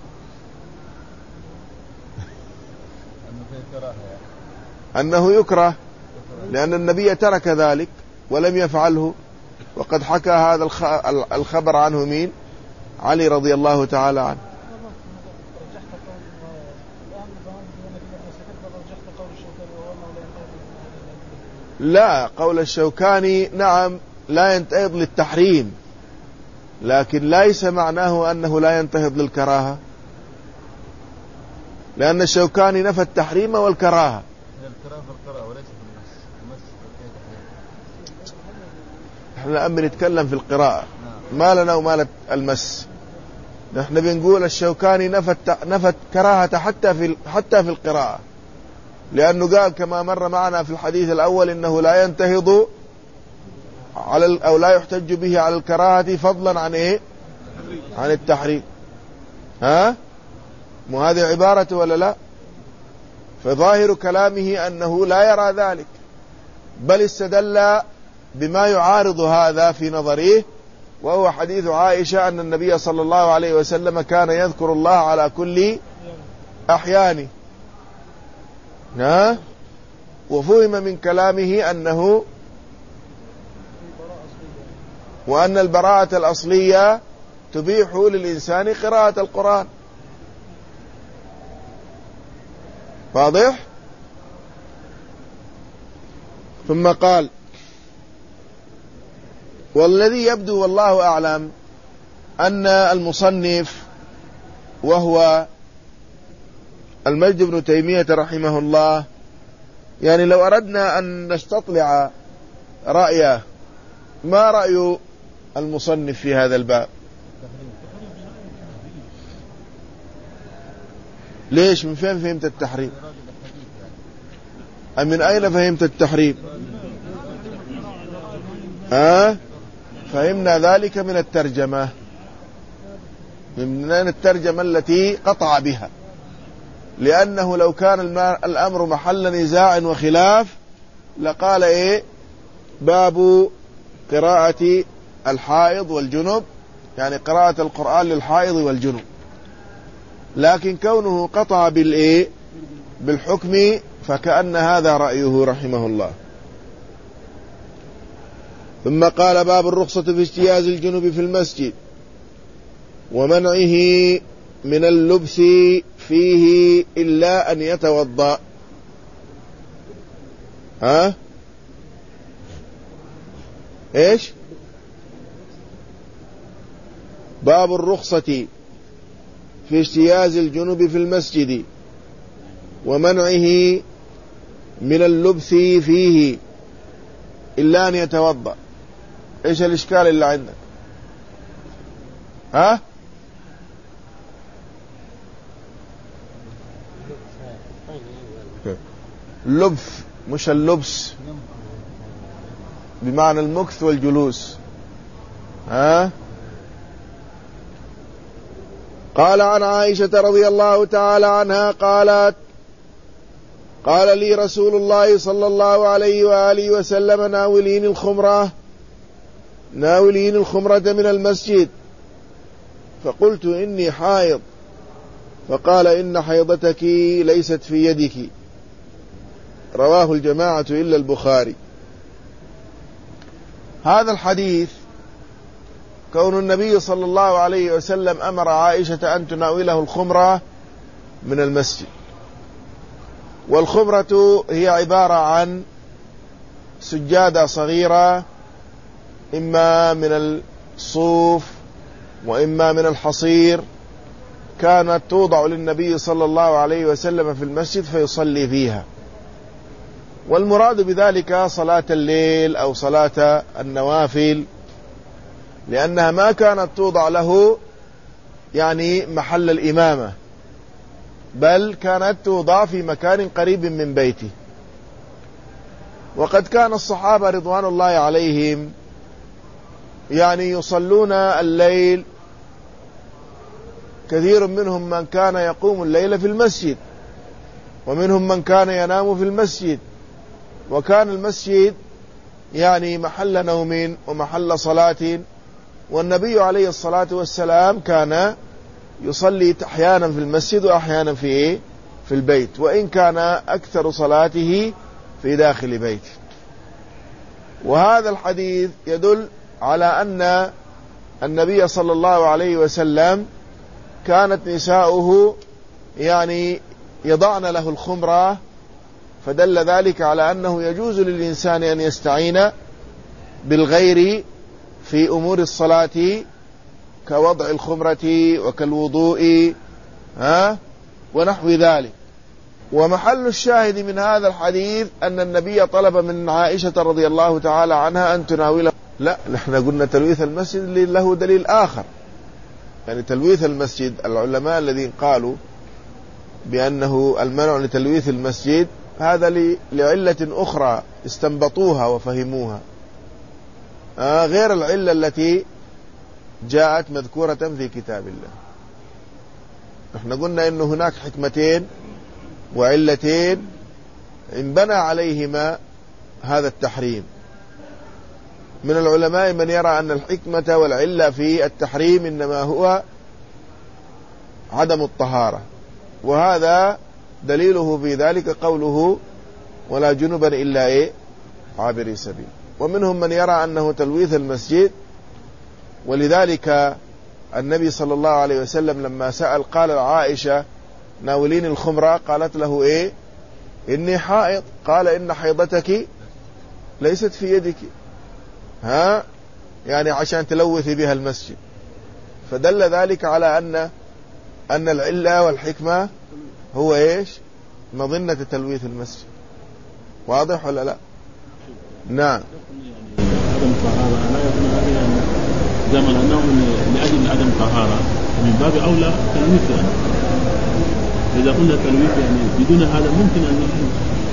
أنه يكره، لأن النبي ترك ذلك ولم يفعله. وقد حكى هذا الخبر عنه مين؟ علي رضي الله تعالى عنه. لا، قول الشوكاني نعم لا ينتهض للتحريم، لكن ليس معناه أنه لا ينتهض للكراهة، لأن الشوكاني نفى التحريم والكراهة.
الكراهة في القراءة وليس في المس. المس
نحن الآن بنتكلم في القراءة، ما لنا وما المس. نحن بنقول الشوكاني نفى نفى كراهة حتى في حتى في القراءة، لأنه قال كما مر معنا في الحديث الأول إنه لا ينتهض على أو لا يحتج به على الكراهة فضلا عن إيه؟ عن التحريم. ها؟ مو هذه عبارة ولا لا؟ فظاهر كلامه أنه لا يرى ذلك، بل استدل بما يعارض هذا في نظره، وهو حديث عائشة أن النبي صلى الله عليه وسلم كان يذكر الله على كل أحيانه. ها؟ وفهم من كلامه أنه وأن البراءة الأصلية تبيح للإنسان قراءة القرآن. واضح؟ ثم قال: والذي يبدو والله أعلم أن المصنف وهو المجد بن تيمية رحمه الله، يعني لو أردنا أن نستطلع رأيه، ما رأي المصنف في هذا الباب؟ ليش؟ من فين فهمت التحريم؟ أم من أين فهمت التحريم؟ أه؟ فهمنا ذلك من الترجمة، من الترجمة التي قطع بها، لأنه لو كان الأمر محل نزاع وخلاف لقال إيه؟ باب قراءة الحائض والجنب، يعني قراءة القرآن للحائض والجنب. لكن كونه قطع بالإيه؟ بالحكم، فكأن هذا رأيه رحمه الله. ثم قال: باب الرخصة في اجتياز الجنب في المسجد ومنعه من اللبس فيه إلا أن يتوضأ. ها؟ إيش؟ باب الرخصة في اجتياز الجنب في المسجد ومنعه من اللبس فيه إلا أن يتوضأ. إيش الإشكال اللي عندك؟ ها؟ اللبث مش اللبس بمعنى المكث والجلوس. ها؟ قال: عن عائشة رضي الله تعالى عنها قالت: قال لي رسول الله صلى الله عليه وآله وسلم: ناولين الخمرة ناولين الخمرة من المسجد. فقلت: إني حائض. فقال: إن حيضتك ليست في يدك. رواه الجماعة إلا البخاري. هذا الحديث كون النبي صلى الله عليه وسلم أمر عائشة أن تناوله الخمرة من المسجد، والخمرة هي عبارة عن سجادة صغيرة، إما من الصوف وإما من الحصير، كانت توضع للنبي صلى الله عليه وسلم في المسجد فيصلي فيها. والمراد بذلك صلاة الليل أو صلاة النوافل، لأنها ما كانت توضع له يعني محل الإمامة، بل كانت توضع في مكان قريب من بيته. وقد كان الصحابة رضوان الله عليهم يعني يصلون الليل، كثير منهم من كان يقوم الليل في المسجد، ومنهم من كان ينام في المسجد، وكان المسجد يعني محل نوم ومحل صلاة. والنبي عليه الصلاة والسلام كان يصلي أحيانا في المسجد وأحيانا في في البيت، وإن كان أكثر صلاته في داخل بيته. وهذا الحديث يدل على أن النبي صلى الله عليه وسلم كانت نساؤه يعني يضعن له الخمرة فدل ذلك على أنه يجوز للإنسان أن يستعين بالغير في أمور الصلاة كوضع الخمرة وكالوضوء ها ونحو ذلك. ومحل الشاهد من هذا الحديث أن النبي طلب من عائشة رضي الله تعالى عنها أن تناوله. لا، نحن قلنا تلويث المسجد له دليل آخر، يعني تلويث المسجد العلماء الذين قالوا بأنه المنع لتلويث المسجد هذا لعلة أخرى استنبطوها وفهموها آه غير العلة التي جاءت مذكورة في كتاب الله. نحن قلنا إن هناك حكمتين وعلتين انبنى عليهما هذا التحريم. من العلماء من يرى أن الحكمة والعلة في التحريم إنما هو عدم الطهارة، وهذا دليله في ذلك قوله ولا جنبا إلا إيه عابري سبيل. ومنهم من يرى أنه تلويث المسجد، ولذلك النبي صلى الله عليه وسلم لما سأل قال عائشة ناولين الخمرة، قالت له إيه إني حائض، قال إن حيضتك ليست في يدك، ها يعني عشان تلوثي بها المسجد. فدل ذلك على أن أن العلة والحكمة هو إيش مظنة تلويث المسجد. واضح ولا لا؟ نعم.
عدم طهارة لا يكون هذا يعني زمن أنه لأجل عدم طهارة من باب أولى تلويث، يعني إذا قلنا تلويث يعني بدون هذا ممكن أن يكون.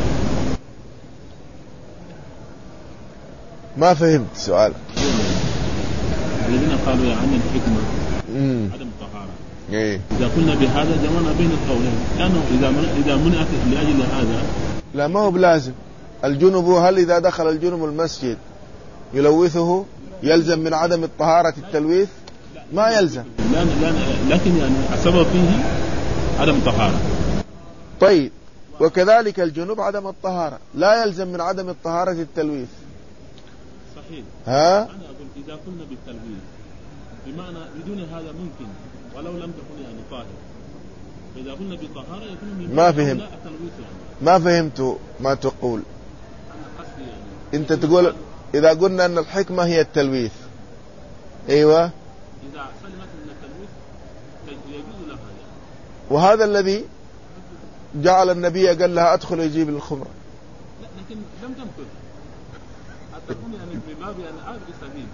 ما فهمت سؤالك.
الذين قالوا يعني عن الحكمة
مم.
عدم طهارة
إيه؟
إذا قلنا بهذا جمعنا بين القولين، لأنه إذا من إذا منعت لأجل هذا
لا، ما هو بلازم. الجنب هل إذا دخل الجنب المسجد يلوثه يلزم من عدم الطهارة التلويث؟ ما يلزم.
لا لا لكن يعني السبب فيه عدم طهارة.
طيب، وكذلك الجنوب عدم الطهارة لا يلزم من عدم الطهارة التلويث.
صحيح.
ها؟
أنا أقول إذا قلنا بالتلويث بمعنى بدون هذا ممكن ولو لم تكن يعني طاهر، إذا قلنا بالطهارة يكون من
ما فهم.
التلويث يعني.
ما فهمت ما تقول.
أنا قصدي يعني
أنت تقول إذا قلنا أن الحكمة هي التلويث، أيوة،
إذا سلمت من التلويث يجوز لها يعني.
وهذا الذي جعل النبي قال لها أدخل يجيب الخمرة.
لا لكن لم تمكن حتى تكون يعني من باب يعني عابر سبيل.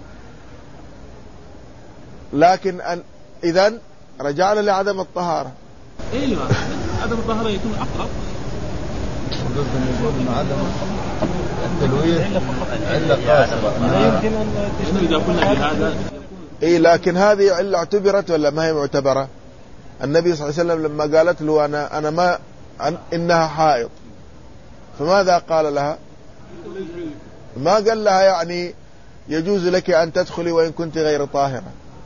لكن أن إذن رجعنا لعدم الطهارة.
ايوه عدم الطهارة يكون اقرب.
عدم التلويث علة قاصرة.
لا يمكن ان اذا قلنا بهذا
اي، لكن هذه علة اعتبرت ولا ما هي معتبرة؟ النبي صلى الله عليه وسلم لما قالت له انا انا ما أن انها حائض، فماذا قال لها؟ ما قال لها يعني يجوز لك ان تدخلي وان كنت غير طاهرة،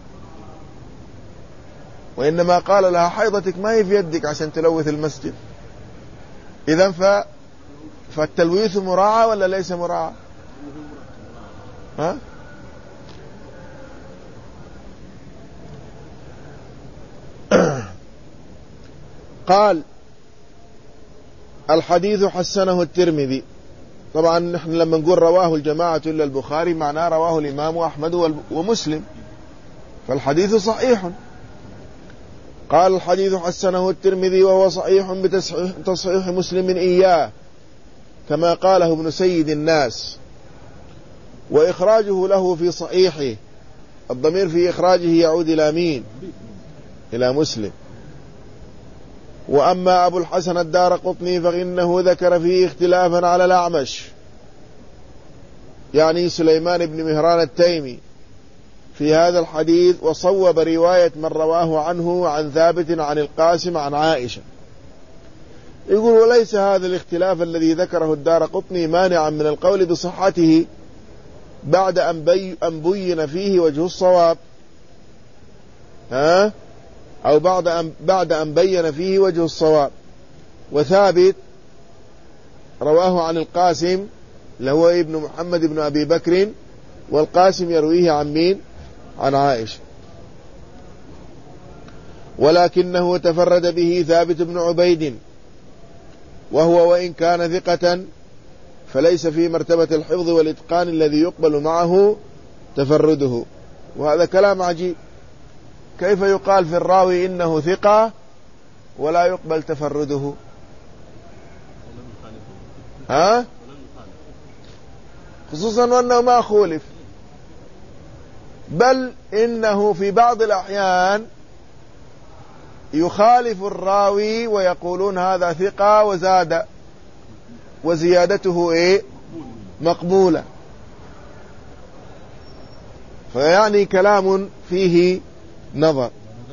وإنما قال لها حيضتك ما هي في يدك عشان تلوث المسجد. إذن ف... فالتلويث مراعى ولا ليس مراعى؟ ها؟ قال الحديث حسنه الترمذي. طبعا نحن لما نقول رواه الجماعة إلا البخاري معناه رواه الإمام أحمد ومسلم، فالحديث صحيح. قال الحديث حسنه الترمذي وهو صحيح بتصحيح مسلم إياه كما قاله ابن سيد الناس، وإخراجه له في صحيحه، الضمير في إخراجه يعود إلى مين؟ إلى مسلم. وأما أبو الحسن الدارقطني فإنه ذكر فيه اختلافا على الأعمش، يعني سليمان بن مهران التيمي، في هذا الحديث، وصوب رواية من رواه عنه عن ثابت عن القاسم عن عائشة. يقول وليس هذا الاختلاف الذي ذكره الدارقطني مانعا من القول بصحته بعد أن, بي أن بين فيه وجه الصواب، ها؟ أو بعد أن, بعد أن بين فيه وجه الصواب. وثابت رواه عن القاسم لهو ابن محمد بن أبي بكر، والقاسم يرويه عن مين؟ عن عائشة. ولكنه تفرد به ثابت بن عبيد وهو وإن كان ثقة فليس في مرتبة الحفظ والإتقان الذي يقبل معه تفرده. وهذا كلام عجيب، كيف يقال في الراوي إنه ثقة ولا يقبل تفرده؟ ها؟ خصوصا وأنه ما خولف، بل إنه في بعض الأحيان يخالف الراوي ويقولون هذا ثقة وزاد، وزيادته إيه؟ مقبولة. فيعني كلام فيه نظر.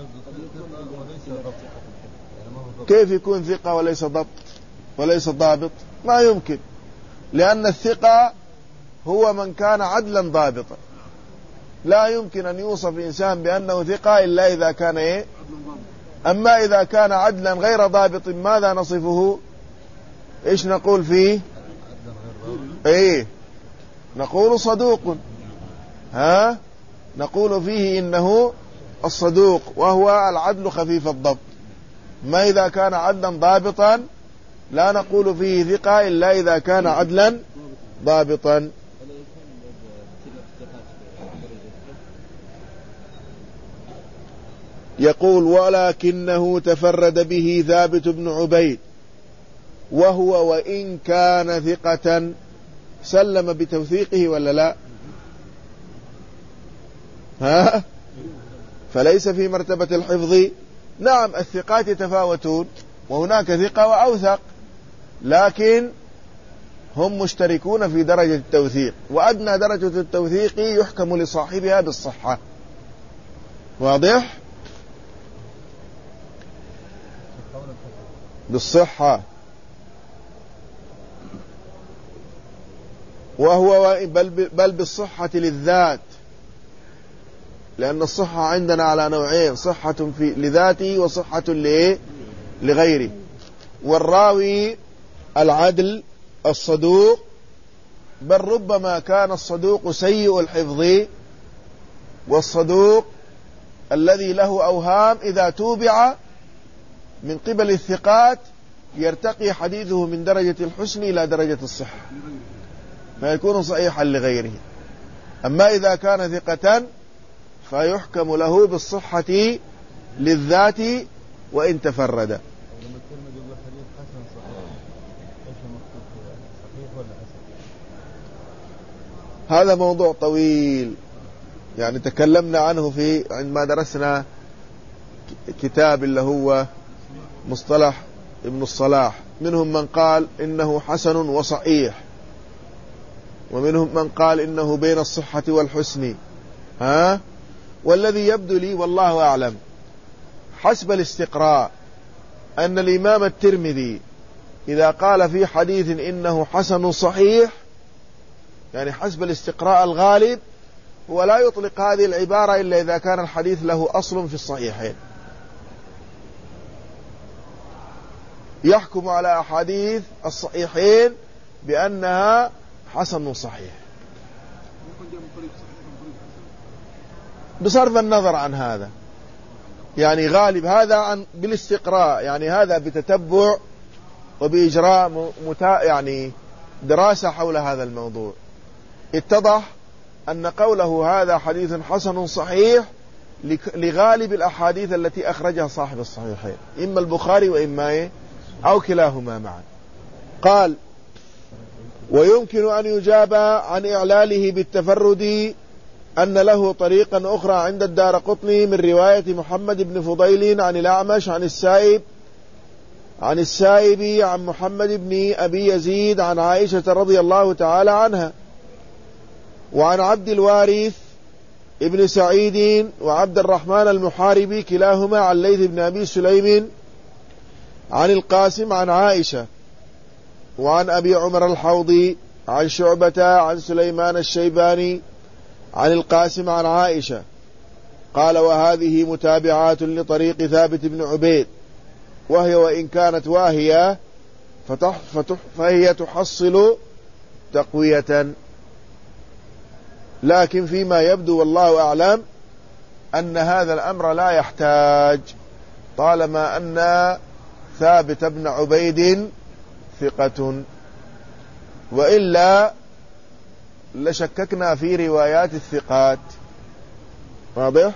كيف يكون ثقة وليس ضبط وليس ضابط؟ ما يمكن، لأن الثقة هو من كان عدلا ضابطا. لا يمكن أن يوصف إنسان بأنه ثقة إلا إذا كان إيه؟ أما إذا كان عدلا غير ضابط ماذا نصفه؟ إيش نقول فيه؟ إيه؟ نقول صدوق. ها؟ نقول فيه إنه الصدوق، وهو العدل خفيف الضبط. ما إذا كان عدلا ضابطا لا نقول فيه ثقة إلا إذا كان عدلا ضابطا. يقول ولكنه تفرد به ثابت بن عبيد وهو وإن كان ثقة. سلم بتوثيقه ولا لا؟ ها؟ فليس في مرتبة الحفظ. نعم الثقات يتفاوتون، وهناك ثقة وأوثق، لكن هم مشتركون في درجة التوثيق، وأدنى درجة التوثيق يحكم لصاحبها بالصحة. واضح؟ بالصحة. وهو بل, بل بالصحة للذات، لأن الصحة عندنا على نوعين: صحة في لذاته وصحة لغيره. والراوي العدل الصدوق، بل ربما كان الصدوق سيء الحفظ، والصدوق الذي له أوهام إذا توبع من قبل الثقات يرتقي حديثه من درجة الحسن إلى درجة الصحة، فيكون صحيحا لغيره. أما إذا كان ثقة فيحكم له بالصحة للذات وإن تفرد. هذا موضوع طويل، يعني تكلمنا عنه في عندما درسنا كتاب اللي هو مصطلح ابن الصلاح. منهم من قال إنه حسن وصحيح، ومنهم من قال إنه بين الصحة والحسن. ها؟ والذي يبدو لي والله أعلم حسب الاستقراء أن الإمام الترمذي إذا قال في حديث إنه حسن صحيح، يعني حسب الاستقراء الغالب هو لا يطلق هذه العبارة إلا إذا كان الحديث له أصل في الصحيحين. يحكم على أحاديث الصحيحين بأنها حسن صحيح بصرف النظر عن هذا، يعني غالب هذا عن بالاستقراء، يعني هذا بتتبع وبإجراء متا يعني دراسة حول هذا الموضوع. اتضح أن قوله هذا حديث حسن صحيح لغالب الأحاديث التي أخرجها صاحب الصحيحين، إما البخاري وإما إيه أو كلاهما معا. قال ويمكن أن يجاب عن إعلاله بالتفرد أن له طريقا أخرى عند الدارقطني من رواية محمد بن فضيل عن الأعمش عن السائب عن السائب عن محمد بن أبي يزيد عن عائشة رضي الله تعالى عنها، وعن عبد الوارث ابن سعيد وعبد الرحمن المحاربي كلاهما عن ليث بن أبي سليم عن القاسم عن عائشة، وعن أبي عمر الحوضي عن شعبة عن سليمان الشيباني عن القاسم عن عائشة. قال وهذه متابعات لطريق ثابت بن عبيد، وهي وإن كانت واهية فتح فتح فهي تحصل تقوية، لكن فيما يبدو والله أعلم أن هذا الأمر لا يحتاج، طالما أن ثابت بن عبيد ثقة، وإلا لشككنا في روايات الثقات. واضح؟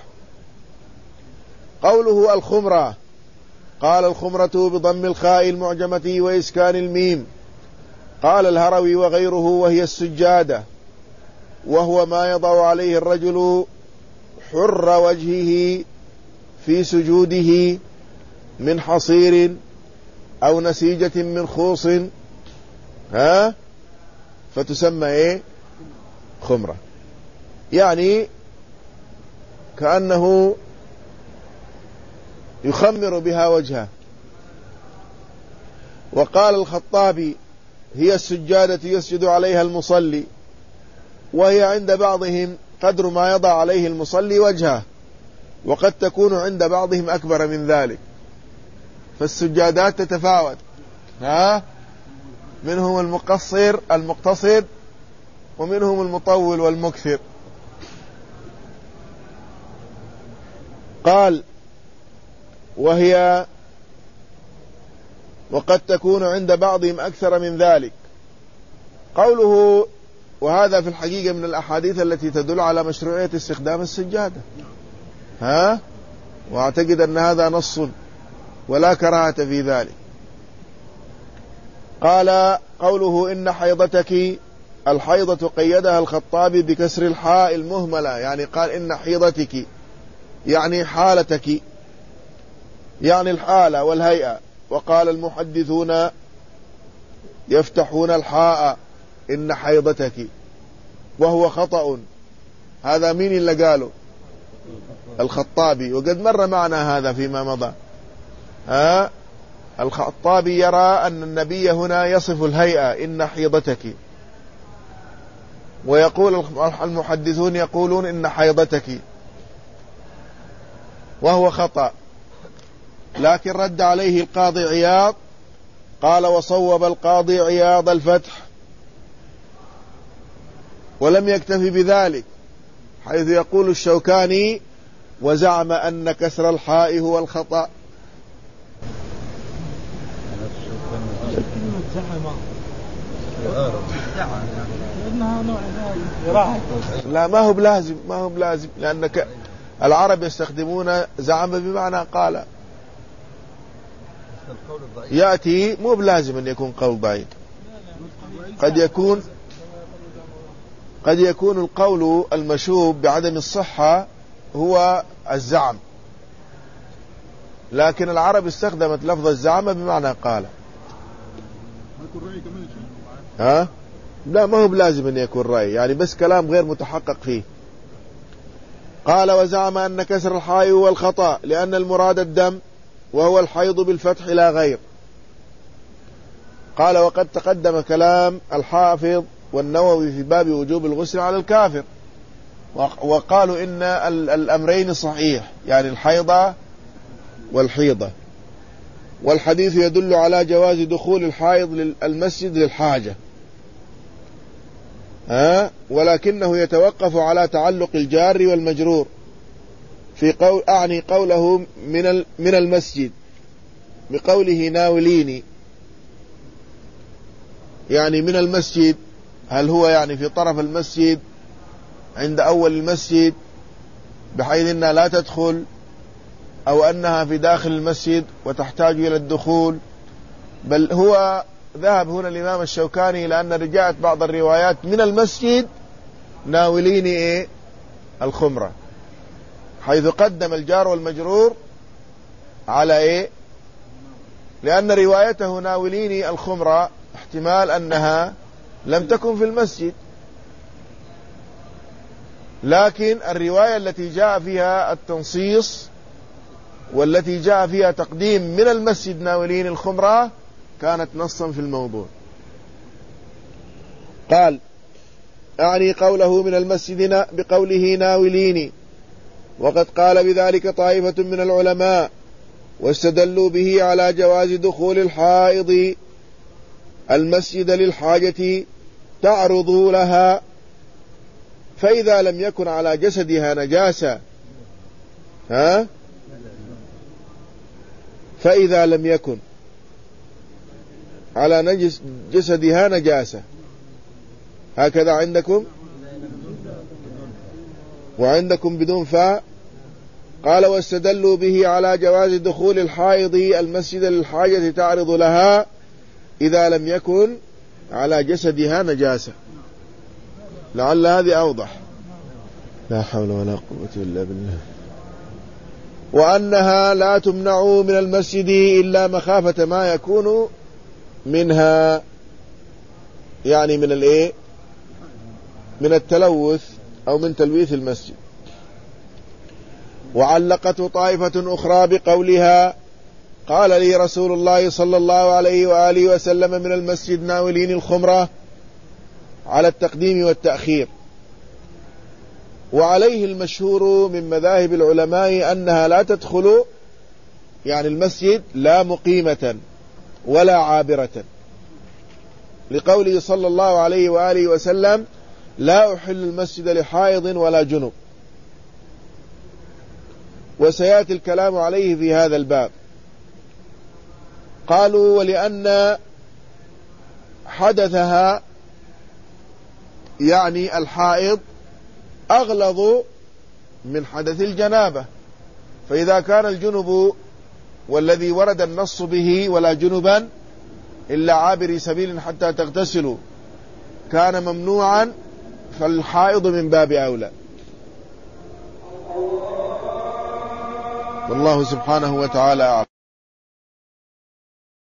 قوله الخمرة، قال الخمرة بضم الخاء المعجمة وإسكان الميم. قال الهروي وغيره وهي السجادة، وهو ما يضع عليه الرجل حر وجهه في سجوده من حصير أو نسيجة من خوص، ها فتسمى إيه؟ خمرة، يعني كأنه يخمر بها وجهه. وقال الخطابي هي السجادة يسجد عليها المصلي، وهي عند بعضهم قدر ما يضع عليه المصلي وجهه، وقد تكون عند بعضهم أكبر من ذلك، فالسجادات تتفاوت، ها منهم المقصر المقتصر ومنهم المطول والمكثر. قال وهي وقد تكون عند بعضهم أكثر من ذلك. قوله وهذا في الحقيقة من الأحاديث التي تدل على مشروعية استخدام السجادة، ها وأعتقد أن هذا نص ولا كراهة في ذلك. قال قوله إن حيضتك، الحيضة قيدها الخطابي بكسر الحاء المهملة، يعني قال إن حيضتك يعني حالتك، يعني الحالة والهيئة. وقال المحدثون يفتحون الحاء إن حيضتك، وهو خطأ. هذا مين اللي قاله؟ الخطابي، وقد مر معنا هذا فيما مضى. ها الخطابي يرى أن النبي هنا يصف الهيئة إن حيضتك، ويقول المحدثون يقولون إن حيضتك، وهو خطأ. لكن رد عليه القاضي عياض، قال وصوب القاضي عياض الفتح، ولم يكتفي بذلك، حيث يقول الشوكاني وزعم أن كسر الحاء هو الخطأ. لا ما هو بلازم، ما هو بلازم، لأن العرب يستخدمون زعم بمعنى قال، يأتي مو بلازم أن يكون قول ضعيف، قد يكون قد يكون القول المشوب بعدم الصحة هو الزعم، لكن العرب استخدمت لفظ الزعم بمعنى قال. ها لا ما هو بلازم أن يكون رأي، يعني بس كلام غير متحقق فيه. قال وزعم أن كسر الحاء هو الخطأ لأن المراد الدم، وهو الحيض بالفتح لا غير. قال وقد تقدم كلام الحافظ والنووي في باب وجوب الغسل على الكافر، وقالوا إن الأمرين صحيح، يعني الحيضة والحيضة، والحديث يدل على جواز دخول الحائض المسجد للحاجة، ها ولكنه يتوقف على تعلق الجار والمجرور في قول، أعني قوله من من المسجد بقوله ناوليني، يعني من المسجد، هل هو يعني في طرف المسجد عند أول المسجد بحيث أنها لا تدخل، أو أنها في داخل المسجد وتحتاج إلى الدخول؟ بل هو ذهب هنا الإمام الشوكاني لأن رجعت بعض الروايات من المسجد ناوليني إيه الخمرة، حيث قدم الجار والمجرور على إيه، لأن روايته ناوليني الخمرة احتمال أنها لم تكن في المسجد، لكن الرواية التي جاء فيها التنصيص والتي جاء فيها تقديم من المسجد ناولين الخمرة كانت نصا في الموضوع. قال أعني قوله من المسجد بقوله ناوليني، وقد قال بذلك طائفة من العلماء واستدلوا به على جواز دخول الحائض المسجد للحاجة تعرض لها، فإذا لم يكن على جسدها نجاسة، ها فإذا لم يكن على نجس جسدها نجاسة، هكذا عندكم وعندكم بدون فاء. قال واستدلوا به على جواز دخول الحائض المسجد للحاجة تعرض لها إذا لم يكن على جسدها نجاسة. لعل هذه أوضح. لا حول ولا قوة إلا بالله. وأنها لا تمنع من المسجد إلا مخافة ما يكون منها، يعني من الإيه؟ من التلوث أو من تلويث المسجد. وعلقته طائفة أخرى بقولها قال لي رسول الله صلى الله عليه وآله وسلم من المسجد ناولين الخمرة، على التقديم والتأخير. وعليه المشهور من مذاهب العلماء أنها لا تدخل يعني المسجد لا مقيمة ولا عابرة، لقوله صلى الله عليه وآله وسلم لا أحل المسجد لحائض ولا جنب. وسيأتي الكلام عليه في هذا الباب. قالوا ولأن حدثها يعني الحائض أغلظ من حدث الجنابة، فإذا كان الجنب والذي ورد النص به ولا جنبا إلا عابر سبيل حتى تغتسلوا كان ممنوعا، فالحائض من باب أولى. والله سبحانه وتعالى أعلم.